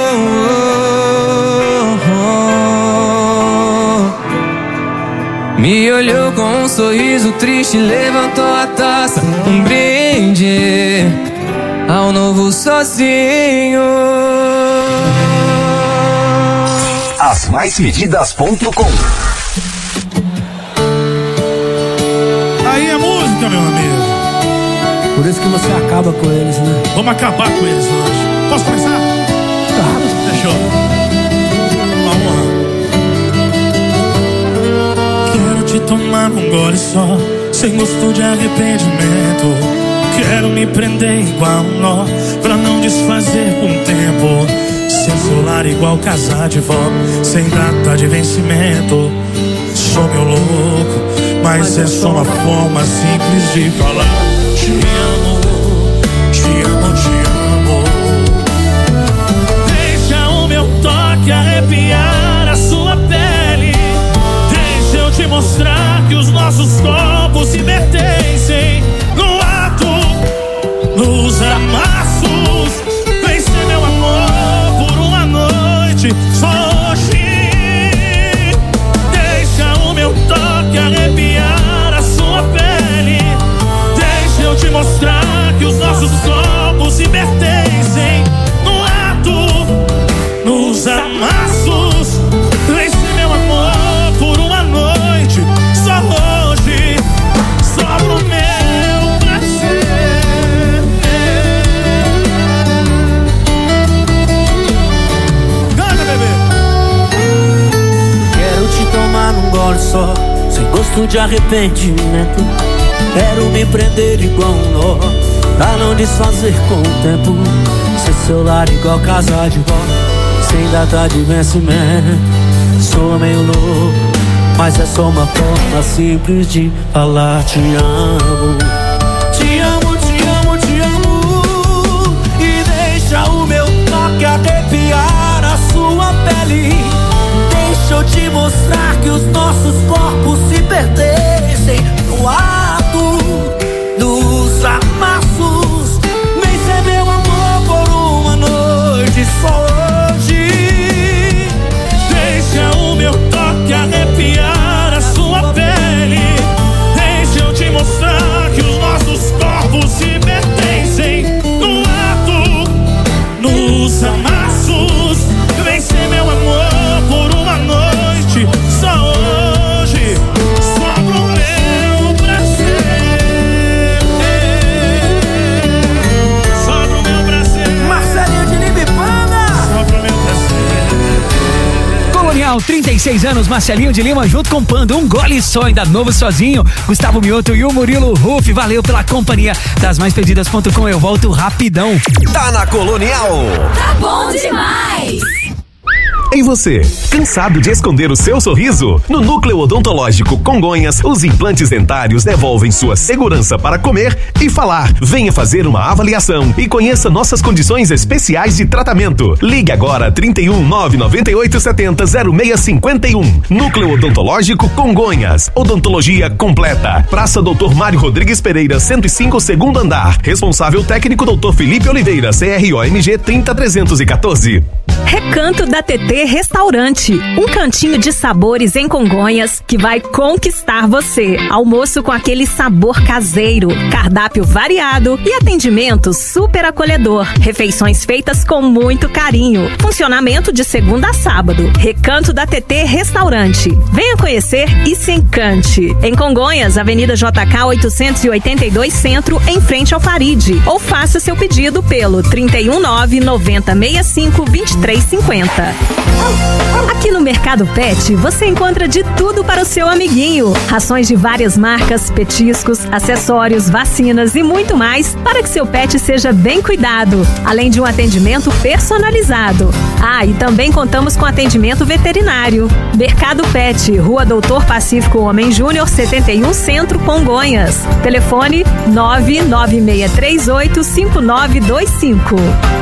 Me olhou com um sorriso triste, levantou a taça, um brinde ao novo sozinho. As mais medidas ponto com. Aí é música, meu amigo. Por isso que você acaba com eles, né? Vamos acabar com eles hoje. Posso começar? Claro. Deixou. Uma honra. Quero te tomar num gole só, sem gosto de arrependimento. Quero me prender igual um nó, pra não desfazer com o tempo. Seu celular igual casar de vó, sem data de vencimento. Sou meu louco, mas é só uma forma simples de falar. Te amo, te amo, te amo. Deixa o meu toque arrepiar a sua pele. Deixa eu te mostrar que os nossos corpos se pertencem. No ato, nos amassos, vem ser meu amor por uma noite, só hoje. Deixa o meu toque arrepiar a sua pele. Deixa eu te mostrar que os nossos corpos se pertencem. No ato, nos amassos, vem ser meu amor por uma noite, só hoje, só pro meu prazer. Canta, bebê. Quero te tomar num gole só, sem gosto de arrependimento. Quero me prender igual um nó, pra não desfazer com o tempo. Ser celular igual casa de vó, sem data de vencimento. Sou meio louco, mas é só uma forma simples de falar te amo. Te amo, te amo, te amo. E deixa o meu toque arrepiar a sua pele. Deixa eu te mostrar que os nossos corpos se pertencem. pertencem no ato dos amassos. Vem ser meu amor por uma noite só hoje. Deixa o meu toque arrepiar a sua pele. Deixa eu te mostrar que os nossos corpos se pertencem no ato, nos amassos. Vem ser meu amor por uma noite só hoje. Só pro meu prazer. Só pro meu prazer. Marcelinho de Lima e Panda. Só pro meu prazer. Colonial, trinta e seis anos, Marcelinho de Lima junto com Panda, um gole só, ainda novo sozinho. Gustavo Mioto e o Murilo Ruff, valeu pela companhia. Das mais pedidas ponto com, eu volto rapidão. Tá na Colonial. Tá bom demais. E você, cansado de esconder o seu sorriso? No Núcleo Odontológico Congonhas, os implantes dentários devolvem sua segurança para comer e falar. Venha fazer uma avaliação e conheça nossas condições especiais de tratamento. Ligue agora trinta e um, nove nove oito sete zero, zero seis cinco um. Núcleo Odontológico Congonhas. Odontologia completa. Praça doutor Mário Rodrigues Pereira, cento e cinco, segundo andar. Responsável técnico doutor Felipe Oliveira, C R O M G trinta trezentos e quatorze. Recanto da T T Restaurante, um cantinho de sabores em Congonhas que vai conquistar você. Almoço com aquele sabor caseiro, cardápio variado e atendimento super acolhedor. Refeições feitas com muito carinho. Funcionamento de segunda a sábado. Recanto da T T Restaurante. Venha conhecer e se encante. Em Congonhas, Avenida J K oitocentos e oitenta e dois Centro, em frente ao Faride. Ou faça seu pedido pelo trinta e um, nove noventa, sessenta e cinco, vinte e três cinquenta. Aqui no Mercado Pet, você encontra de tudo para o seu amiguinho. Rações de várias marcas, petiscos, acessórios, vacinas e muito mais para que seu pet seja bem cuidado, além de um atendimento personalizado. Ah, e também contamos com atendimento veterinário. Mercado Pet, Rua Doutor Pacífico Homem Júnior, setenta e um Centro, Congonhas. Telefone nove nove seis três oito, cinco nove dois cinco.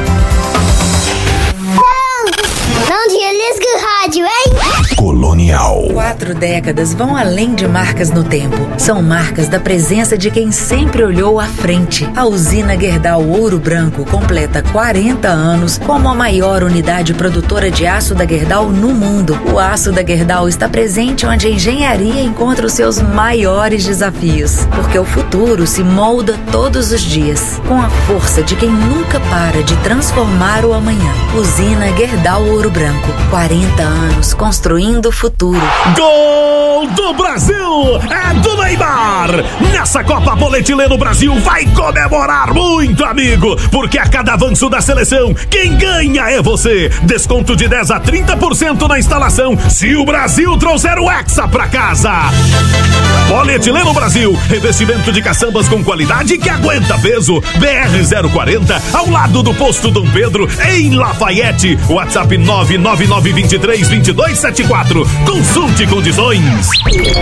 Não desliga o rádio, hein? Colonial. Quatro décadas vão além de marcas no tempo. São marcas da presença de quem sempre olhou à frente. A usina Gerdau Ouro Branco completa quarenta anos como a maior unidade produtora de aço da Gerdau no mundo. O aço da Gerdau está presente onde a engenharia encontra os seus maiores desafios. Porque o futuro se molda todos os dias, com a força de quem nunca para de transformar o amanhã. Usina Gerdau Ouro Branco. quarenta anos construindo o futuro. Gol do Brasil! É do Neymar! Nessa Copa Polietileno Brasil vai comemorar muito, amigo! Porque a cada avanço da seleção, quem ganha é você! Desconto de dez a trinta por cento na instalação se o Brasil trouxer o Hexa pra casa! Polietileno Brasil, revestimento de caçambas com qualidade que aguenta peso. B R zero quarenta, ao lado do posto Dom Pedro, em Lafayette. WhatsApp nove nove nove dois três, dois dois sete quatro. Consulte condições.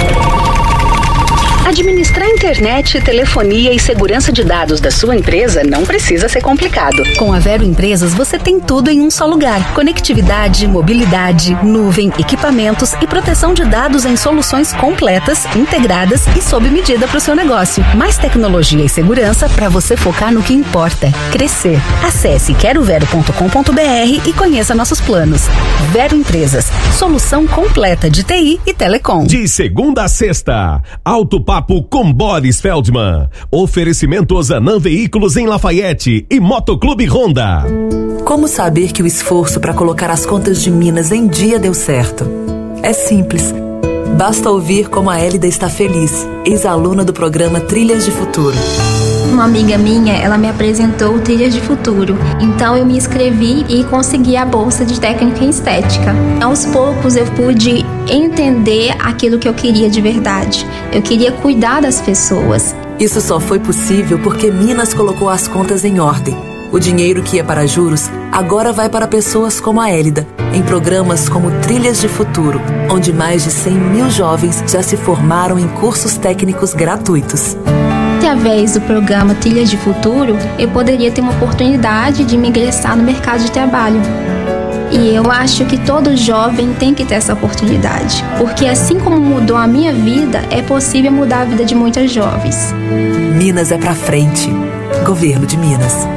Administrar internet, telefonia e segurança de dados da sua empresa não precisa ser complicado. Com a Vero Empresas você tem tudo em um só lugar. Conectividade, mobilidade, nuvem, equipamentos e proteção de dados em soluções completas, integradas e sob medida para o seu negócio. Mais tecnologia e segurança para você focar no que importa: crescer. Acesse quero vero ponto com ponto b r e conheça nossos planos. Vero Empresas, solução completa de T I e telecom. De segunda a sexta, Alto Papo com Boris Feldman. Oferecimento Zanam Veículos em Lafayette e Motoclube Honda. Como saber que o esforço para colocar as contas de Minas em dia deu certo? É simples. Basta ouvir como a Hélida está feliz, ex-aluna do programa Trilhas de Futuro. Uma amiga minha, ela me apresentou Trilhas de Futuro. Então eu me inscrevi e consegui a bolsa de técnica em estética. Aos poucos eu pude entender aquilo que eu queria de verdade. Eu queria cuidar das pessoas. Isso só foi possível porque Minas colocou as contas em ordem. O dinheiro que ia para juros agora vai para pessoas como a Hélida, em programas como Trilhas de Futuro, onde mais de cem mil jovens já se formaram em cursos técnicos gratuitos. Através do programa Trilhas de Futuro, eu poderia ter uma oportunidade de me ingressar no mercado de trabalho. E eu acho que todo jovem tem que ter essa oportunidade, porque assim como mudou a minha vida, é possível mudar a vida de muitas jovens. Minas é pra frente. Governo de Minas.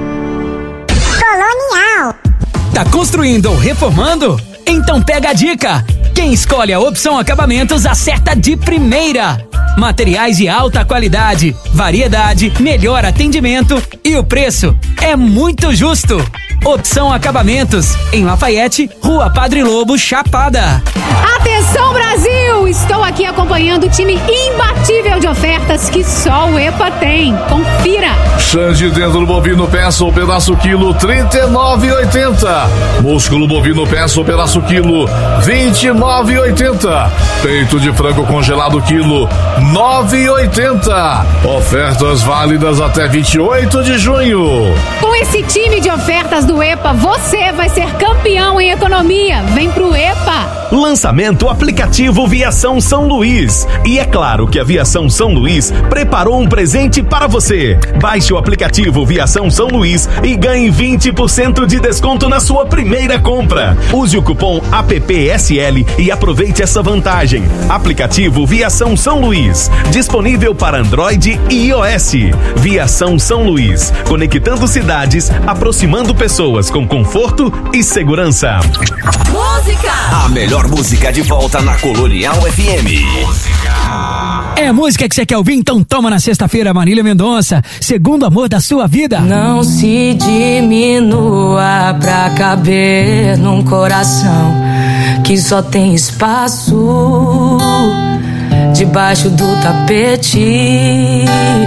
Colonial. Tá construindo ou reformando? Então pega a dica! Quem escolhe a Opção Acabamentos acerta de primeira! Materiais de alta qualidade, variedade, melhor atendimento e o preço é muito justo. Opção Acabamentos, em Lafayette, Rua Padre Lobo, Chapada. Atenção, Brasil! Estou aqui acompanhando o time imbatível de ofertas que só o EPA tem. Confira! Xande dentro do bovino peça ou pedaço quilo trinta e nove reais e oitenta centavos. Músculo bovino peça ou pedaço quilo vinte e nove reais e oitenta centavos. Peito de frango congelado quilo nove reais e oitenta centavos. Ofertas válidas até vinte e oito de junho. Com esse time de ofertas do EPA, você vai ser campeão em economia. Vem pro EPA! Lançamento aplicativo Viação São Luís. E é claro que a Viação São Luís preparou um presente para você. Baixe o aplicativo Viação São Luís e ganhe vinte por cento de desconto na sua primeira compra. Use o cupom A P P S L e aproveite essa vantagem. Aplicativo Viação São Luís. Disponível para Android e iOS. Viação São Luís. Conectando cidades, aproximando pessoas com conforto e segurança. Música! A melhor música de volta na Colonial F M. É a música que você quer ouvir? Então toma na sexta-feira, Marília Mendonça. Segundo amor da sua vida. Não se diminua pra caber num coração que só tem espaço debaixo do tapete.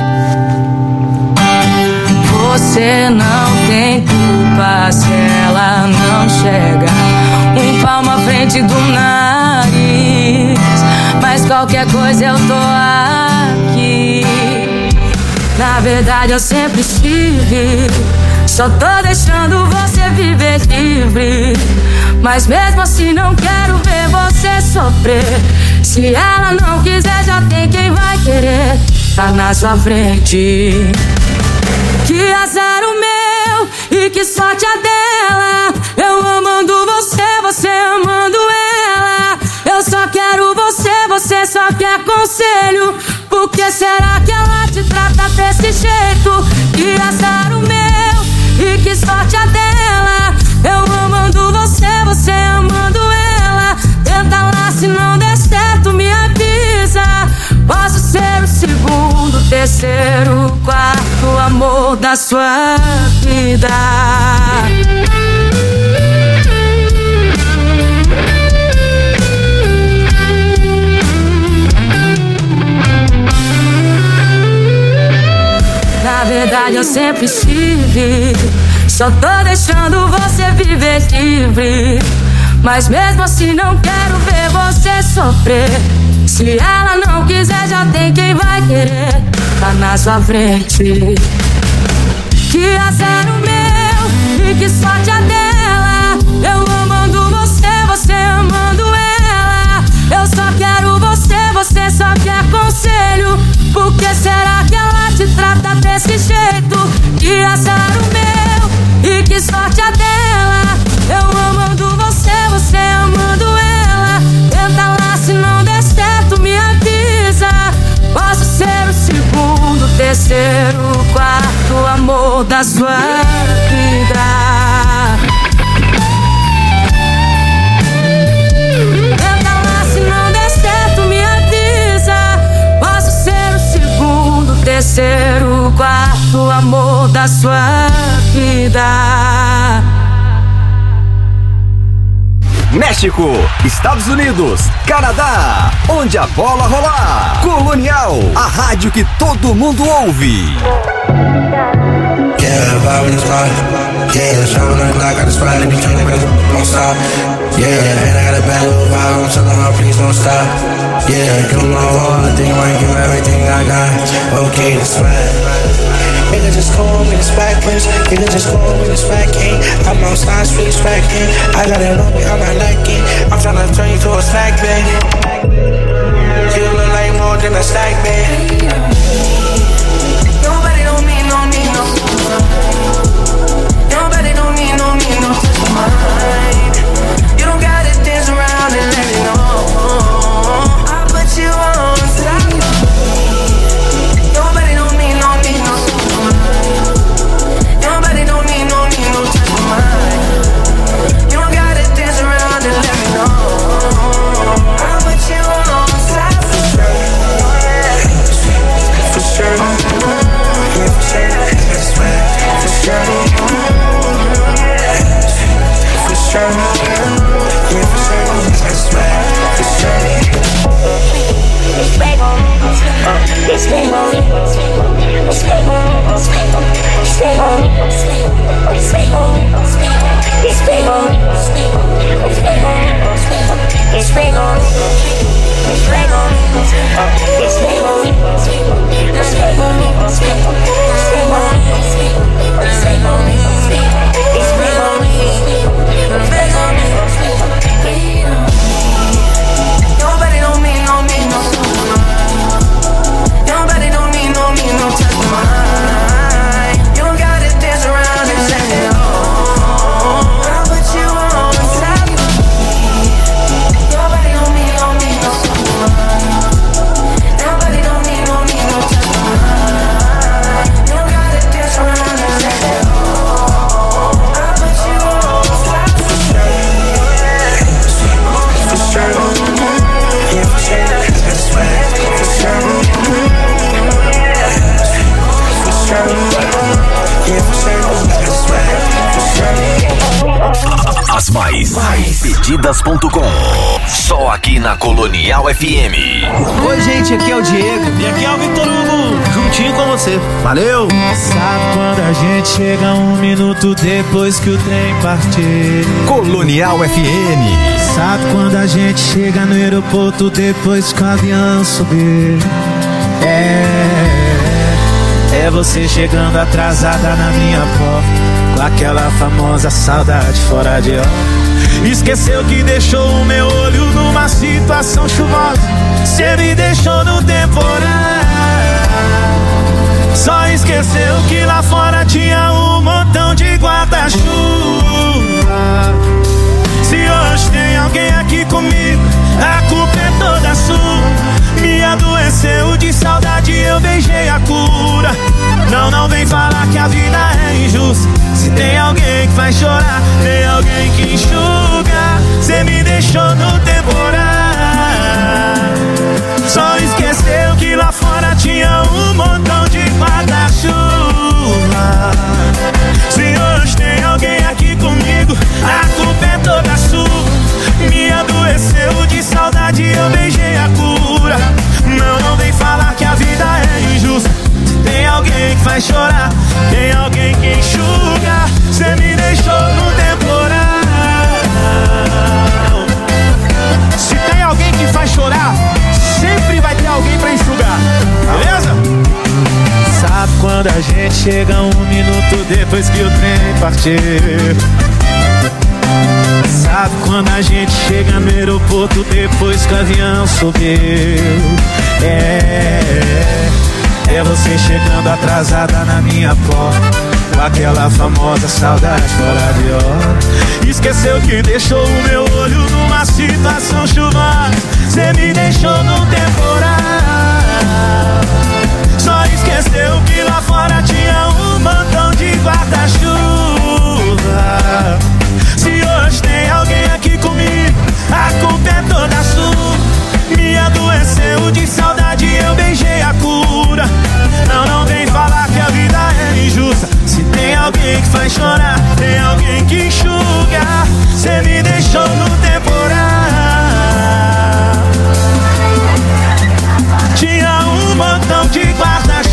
Você não tem culpa se ela não chega um palmo à frente do nariz, mas qualquer coisa eu tô aqui. Na verdade eu sempre estive, só tô deixando você viver livre, mas mesmo assim não quero ver você sofrer. Se ela não quiser, já tem quem vai querer. Tá na sua frente. Que azar o meu e que sorte a dela. Eu amando você, você amando ela. Eu só quero você, você só quer conselho. Por que será que ela te trata desse jeito? Que azar o meu e que sorte a dela. Eu amando você, você amando ela. Tenta lá, se não der certo me avisa. Posso ser o segundo, terceiro, quarto amor da sua vida. Na verdade eu sempre estive, só tô deixando você viver livre, mas mesmo assim não quero ver você sofrer. Se ela não quiser, já tem quem vai querer. Tá na sua frente. Que azar o meu e que sorte a dela. Eu amando você, você amando ela. Eu só quero você, você só quer conselho. Por que será que ela te trata desse jeito? Que azar o meu e que sorte a dela. Eu amando você, você amando ela. Tenta lá, se não der certo me avisa. Posso ser o segundo, terceiro, quarto amor da sua vida. Tenta lá, se não der certo me avisa. Posso ser o segundo, terceiro, quarto amor da sua vida. México, Estados Unidos, Canadá, onde a bola rolar. Colonial, a rádio que todo mundo ouve. Yeah, vibe in the spot. Yeah, showing the Glock, got the spot, let me turn the press, don't stop. Yeah, and I got a bad little vibe, I'm telling her, please don't stop. Yeah, you know all, I think I might give everything I got. Okay, that's right. Nigga just call me the spec prince. Nigga just call me the spec king. I'm outside street specking. I got it on me, I'm not liking. I'm tryna turn you to a snack bag. You look like more than a snack bag. Nobody don't need no, need no. Nobody don't need no, need no. Touch my mind. Desimpedidas ponto com. Só aqui na Colonial F M. Oi, gente, aqui é o Diego. E aqui é o Vitor Hugo. Juntinho com você. Valeu! Sabe quando a gente chega um minuto depois que o trem partir? Colonial F M. Sabe quando a gente chega no aeroporto depois que o avião subir? É, é você chegando atrasada na minha porta, com aquela famosa saudade fora de hora. Esqueceu que deixou o meu olho numa situação chuvosa. Cê me deixou no temporal. Só esqueceu que lá fora tinha um montão de guarda-chuva. Se hoje tem alguém aqui comigo, a culpa é toda sua. Me adoeceu de saudade, eu beijei a cura. Não, não vem falar que a vida é injusta. Se tem alguém que faz chorar, tem alguém que enxuga. Cê me deixou no temporal. Só esqueceu que lá fora tinha um montão de guarda-chuva. Se hoje tem alguém aqui comigo, a culpa é toda sua. Me adoeceu de saudade, eu beijei a cura. Não, não vem falar que a vida é injusta. Tem alguém que faz chorar, tem alguém que enxuga. Cê me deixou no temporal. Se tem alguém que faz chorar, sempre vai ter alguém pra enxugar, beleza? Sabe quando a gente chega um minuto depois que o trem partir? Sabe quando a gente chega no aeroporto depois que o avião subiu? É, é você chegando atrasada na minha porta, com aquela famosa saudade fora de hora. Esqueceu que deixou o meu olho numa situação chuvosa. Cê me deixou no temporal. Só esqueceu que lá fora tinha um montão de guarda-chuva. Se hoje tem alguém aqui comigo, a culpa é toda sua. Me adoeceu de saudade, eu beijei a cura. Não, não vem falar que a vida é injusta. Se tem alguém que faz chorar, tem alguém que enxuga. Cê me deixou no temporal. Tinha um montão de guarda-chuva.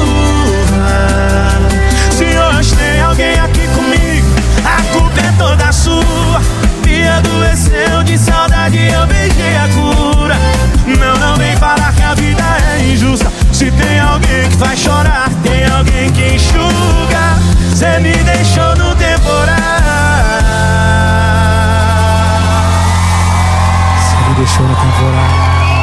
Se hoje tem alguém aqui comigo, a culpa é toda sua. Me adoeceu de saudade, eu beijei a cura. Não, não vem falar que a vida é injusta. Se tem alguém que faz chorar, tem alguém que enxuga. Cê me deixou no temporal. Cê me deixou no temporal.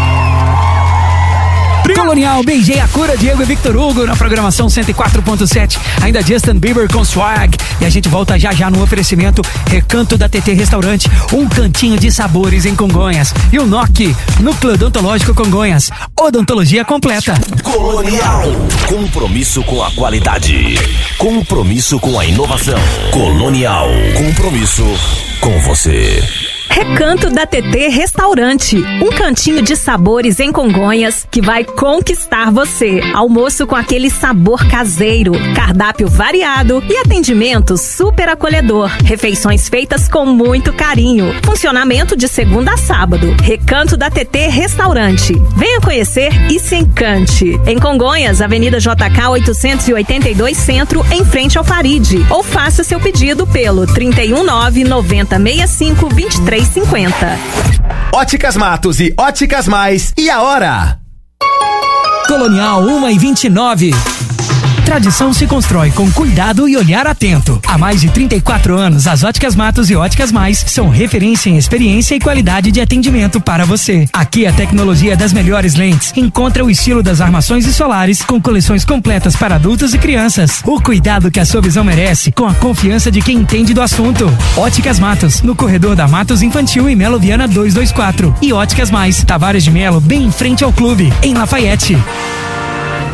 Colonial, beijei a cura, Diego e Victor Hugo na programação cento e quatro ponto sete. Ainda Justin Bieber com Swag. E a gente volta já já no oferecimento Recanto da T T Restaurante, um cantinho de sabores em Congonhas. E o N O C, Núcleo Odontológico Congonhas, odontologia completa. Colonial, compromisso com a qualidade, compromisso com a inovação. Colonial, compromisso com você. Recanto da T T Restaurante, um cantinho de sabores em Congonhas que vai conquistar você. Almoço com aquele sabor caseiro, cardápio variado e atendimento super acolhedor. Refeições feitas com muito carinho. Funcionamento de segunda a sábado. Recanto da T T Restaurante. Venha conhecer e se encante. Em Congonhas, Avenida J K oitocentos e oitenta e dois Centro, em frente ao Faride. Ou faça seu pedido pelo trinta e um nove, noventa, sessenta e cinco, vinte e três cinquenta. Óticas Matos e Óticas Mais. E a hora? Colonial uma e vinte e nove. Tradição se constrói com cuidado e olhar atento. Há mais de trinta e quatro anos, as Óticas Matos e Óticas Mais são referência em experiência e qualidade de atendimento para você. Aqui a tecnologia das melhores lentes encontra o estilo das armações e solares com coleções completas para adultos e crianças. O cuidado que a sua visão merece com a confiança de quem entende do assunto. Óticas Matos, no corredor da Matos Infantil em Melo Viana duzentos e vinte e quatro. E Óticas Mais, Tavares de Melo, bem em frente ao clube, em Lafayette.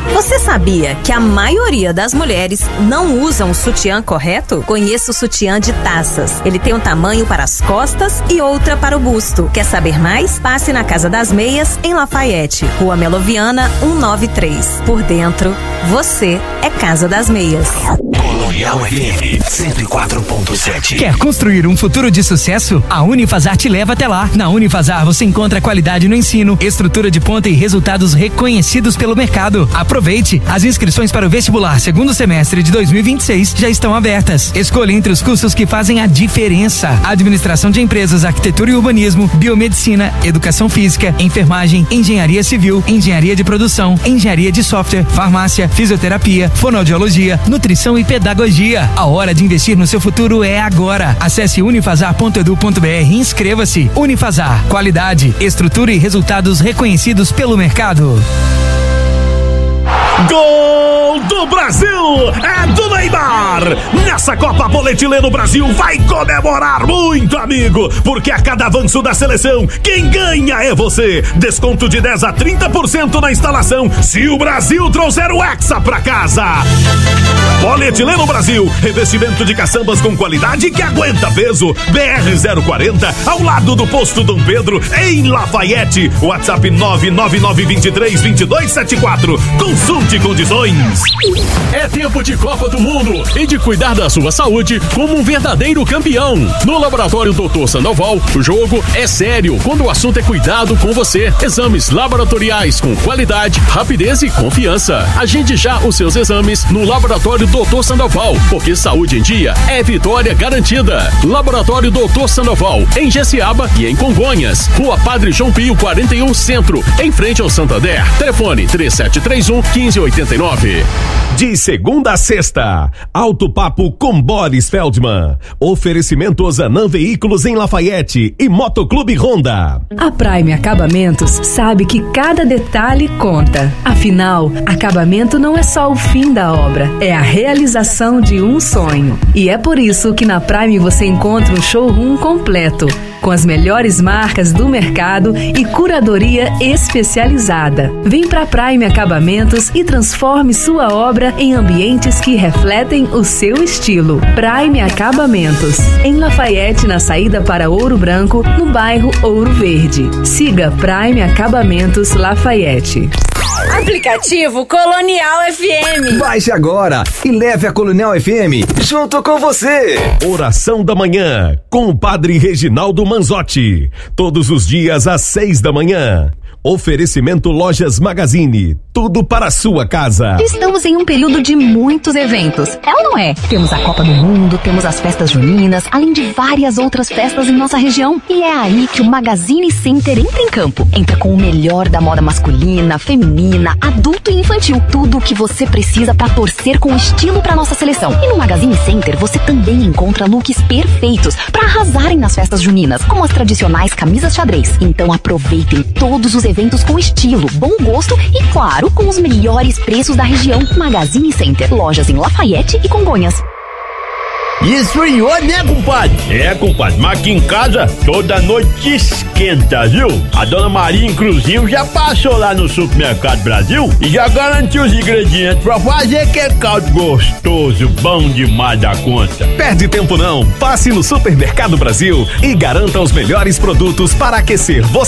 Você sabia que a maioria das mulheres não usam o sutiã correto? Conheça o sutiã de taças. Ele tem um tamanho para as costas e outra para o busto. Quer saber mais? Passe na Casa das Meias, em Lafayette, Rua Meloviana cento e noventa e três. Por dentro, você é Casa das Meias. Colonial F M cento e quatro ponto sete. Quer construir um futuro de sucesso? A Unifazar te leva até lá. Na Unifazar você encontra qualidade no ensino, estrutura de ponta e resultados reconhecidos pelo mercado. Aproveite! As inscrições para o vestibular segundo semestre de dois mil e vinte e seis já estão abertas. Escolha entre os cursos que fazem a diferença: administração de empresas, arquitetura e urbanismo, biomedicina, educação física, enfermagem, engenharia civil, engenharia de produção, engenharia de software, farmácia, fisioterapia, fonoaudiologia, nutrição e pedagogia. A hora de investir no seu futuro é agora. Acesse unifazar ponto edu ponto br e inscreva-se. Unifazar, qualidade, estrutura e resultados reconhecidos pelo mercado. Gol do Brasil! É do Neymar! Nessa Copa Polietileno Brasil vai comemorar muito, amigo! Porque a cada avanço da seleção, quem ganha é você! Desconto de dez a trinta por cento na instalação se o Brasil trouxer o Hexa pra casa! Polietileno Brasil, revestimento de caçambas com qualidade que aguenta peso. B R zero quarenta, ao lado do posto Dom Pedro, em Lafayette. WhatsApp nove nove nove dois três dois dois sete quatro. Consulte condições. É tempo de Copa do Mundo e de cuidar da sua saúde como um verdadeiro campeão. No Laboratório doutor Sandoval, o jogo é sério quando o assunto é cuidado com você. Exames laboratoriais com qualidade, rapidez e confiança. Agende já os seus exames no Laboratório doutor Sandoval, porque saúde em dia é vitória garantida. Laboratório doutor Sandoval, em Jeciaba e em Congonhas. Rua Padre João Pio quarenta e um Centro, em frente ao Santander. Telefone três sete três um, um cinco oito nove. De segunda a sexta, Alto Papo com Boris Feldman. Oferecimento Ozanam Veículos em Lafayette e Motoclube Honda. A Prime Acabamentos sabe que cada detalhe conta. Afinal, acabamento não é só o fim da obra, é a realização de um sonho. E é por isso que na Prime você encontra um showroom completo, com as melhores marcas do mercado e curadoria especializada. Vem pra Prime Acabamentos e transforme sua obra em ambientes que refletem o seu estilo. Prime Acabamentos, em Lafayette, na saída para Ouro Branco, no bairro Ouro Verde. Siga Prime Acabamentos Lafayette. Aplicativo Colonial F M. Baixe agora e leve a Colonial F M junto com você. Oração da manhã com o Padre Reginaldo Manzotti. Todos os dias às seis da manhã. Oferecimento Lojas Magazine, tudo para a sua casa. Estamos em um período de muitos eventos, é ou não é? Temos a Copa do Mundo, temos as festas juninas, além de várias outras festas em nossa região. E é aí que o Magazine Center entra em campo. Entra com o melhor da moda masculina, feminina, adulto e infantil. Tudo o que você precisa para torcer com estilo para nossa seleção. E no Magazine Center você também encontra looks perfeitos para arrasarem nas festas juninas, como as tradicionais camisas xadrez. Então aproveitem todos os eventos com estilo, bom gosto e, claro, com os melhores preços da região. Magazine Center, lojas em Lafayette e Congonhas. Esfriou, né, compadre? É, compadre, mas aqui em casa toda noite esquenta, viu? A dona Maria, inclusive, já passou lá no Supermercado Brasil e já garantiu os ingredientes pra fazer aquele caldo gostoso, bom demais da conta. Perde tempo não, passe no Supermercado Brasil e garanta os melhores produtos para aquecer você